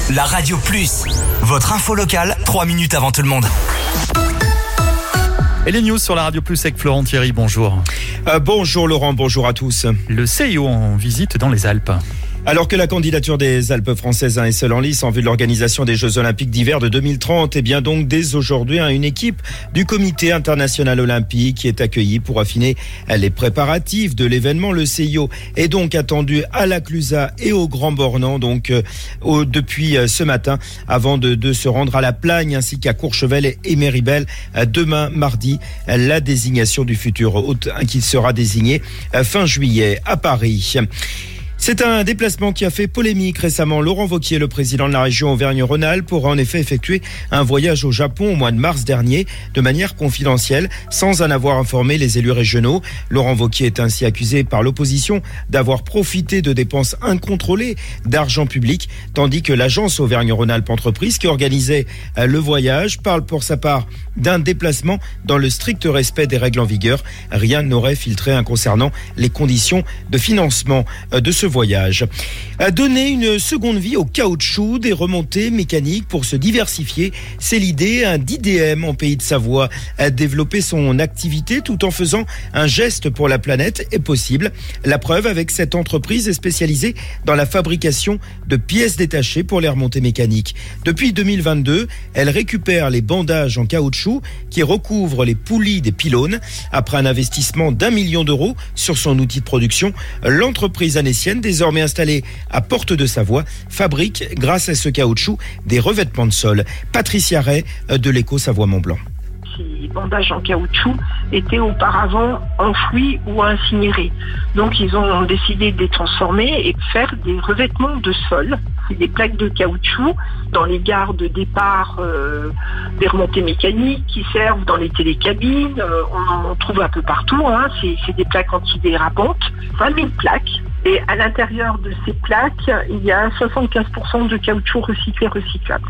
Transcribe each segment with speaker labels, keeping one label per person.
Speaker 1: La Radio Plus, votre info locale, 3 minutes avant tout le monde.
Speaker 2: Et les news sur la Radio Plus avec Florent Thierry, bonjour.
Speaker 3: Bonjour Laurent, bonjour à tous.
Speaker 2: Le CIO en visite dans les Alpes.
Speaker 3: Alors que la candidature des Alpes françaises est seule en lice en vue de l'organisation des Jeux Olympiques d'hiver de 2030, et bien donc dès aujourd'hui, une équipe du Comité international olympique qui est accueillie pour affiner les préparatifs de l'événement. Le CIO est donc attendu à la Clusaz et au Grand Bornand depuis ce matin avant de se rendre à la Plagne ainsi qu'à Courchevel et Méribel demain mardi. La désignation du futur hôte qui sera désigné fin juillet à Paris. C'est un déplacement qui a fait polémique récemment. Laurent Wauquiez, le président de la région Auvergne-Rhône-Alpes, aura en effet effectué un voyage au Japon au mois de mars dernier de manière confidentielle, sans en avoir informé les élus régionaux. Laurent Wauquiez est ainsi accusé par l'opposition d'avoir profité de dépenses incontrôlées d'argent public, tandis que l'agence Auvergne-Rhône-Alpes Entreprise, qui organisait le voyage, parle pour sa part d'un déplacement dans le strict respect des règles en vigueur. Rien n'aurait filtré concernant les conditions de financement de ce voyage. Donner une seconde vie au caoutchouc, des remontées mécaniques pour se diversifier, c'est l'idée d'IDM en Pays de Savoie. Développer son activité tout en faisant un geste pour la planète est possible. La preuve avec cette entreprise est spécialisée dans la fabrication de pièces détachées pour les remontées mécaniques. Depuis 2022, elle récupère les bandages en caoutchouc qui recouvrent les poulies des pylônes. Après un investissement d'1 million d'euros sur son outil de production, l'entreprise annécienne, désormais installée à Porte de Savoie, fabrique, grâce à ce caoutchouc, des revêtements de sol. Patricia Ray de l'Éco Savoie-Mont-Blanc.
Speaker 4: Ces bandages en caoutchouc étaient auparavant enfouis ou incinérés. Donc ils ont décidé de les transformer et de faire des revêtements de sol. C'est des plaques de caoutchouc dans les gares de départ des remontées mécaniques qui servent dans les télécabines. On en trouve un peu partout. C'est des plaques antidérapantes, 20 000 plaques. Et à l'intérieur de ces plaques, il y a 75% de caoutchouc recyclable.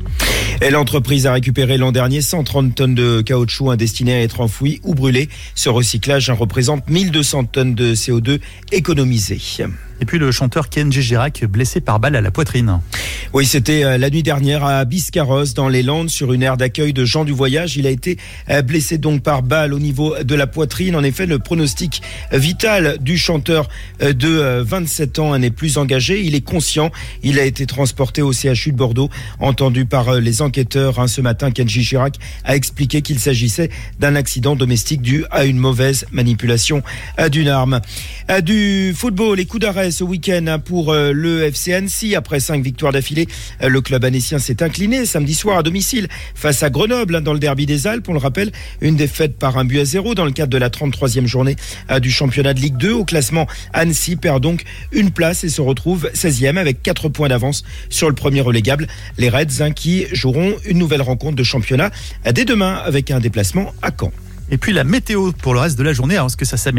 Speaker 3: Et l'entreprise a récupéré l'an dernier 130 tonnes de caoutchouc destinées à être enfouies ou brûlées. Ce recyclage représente 1200 tonnes de CO2 économisées.
Speaker 2: Et puis le chanteur Kenji Girac, blessé par balle à la poitrine.
Speaker 3: Oui, c'était la nuit dernière à Biscarrosse, dans les Landes, sur une aire d'accueil de gens du voyage. Il a été blessé donc par balle au niveau de la poitrine. En effet, le pronostic vital du chanteur de 27 ans n'est plus engagé. Il est conscient. Il a été transporté au CHU de Bordeaux. Entendu par les enquêteurs ce matin, Kenji Girac a expliqué qu'il s'agissait d'un accident domestique dû à une mauvaise manipulation d'une arme. Du football, les coups d'arrêt ce week-end pour le FC Annecy. Après 5 victoires d'affilée, le club annécien s'est incliné samedi soir à domicile face à Grenoble dans le derby des Alpes. On le rappelle, une défaite par 1-0 dans le cadre de la 33e journée du championnat de Ligue 2. Au classement, Annecy perd donc une place et se retrouve 16e avec 4 points d'avance sur le premier relégable. Les Reds qui joueront une nouvelle rencontre de championnat dès demain avec un déplacement à Caen.
Speaker 2: Et puis la météo pour le reste de la journée, est-ce que ça s'améliore ?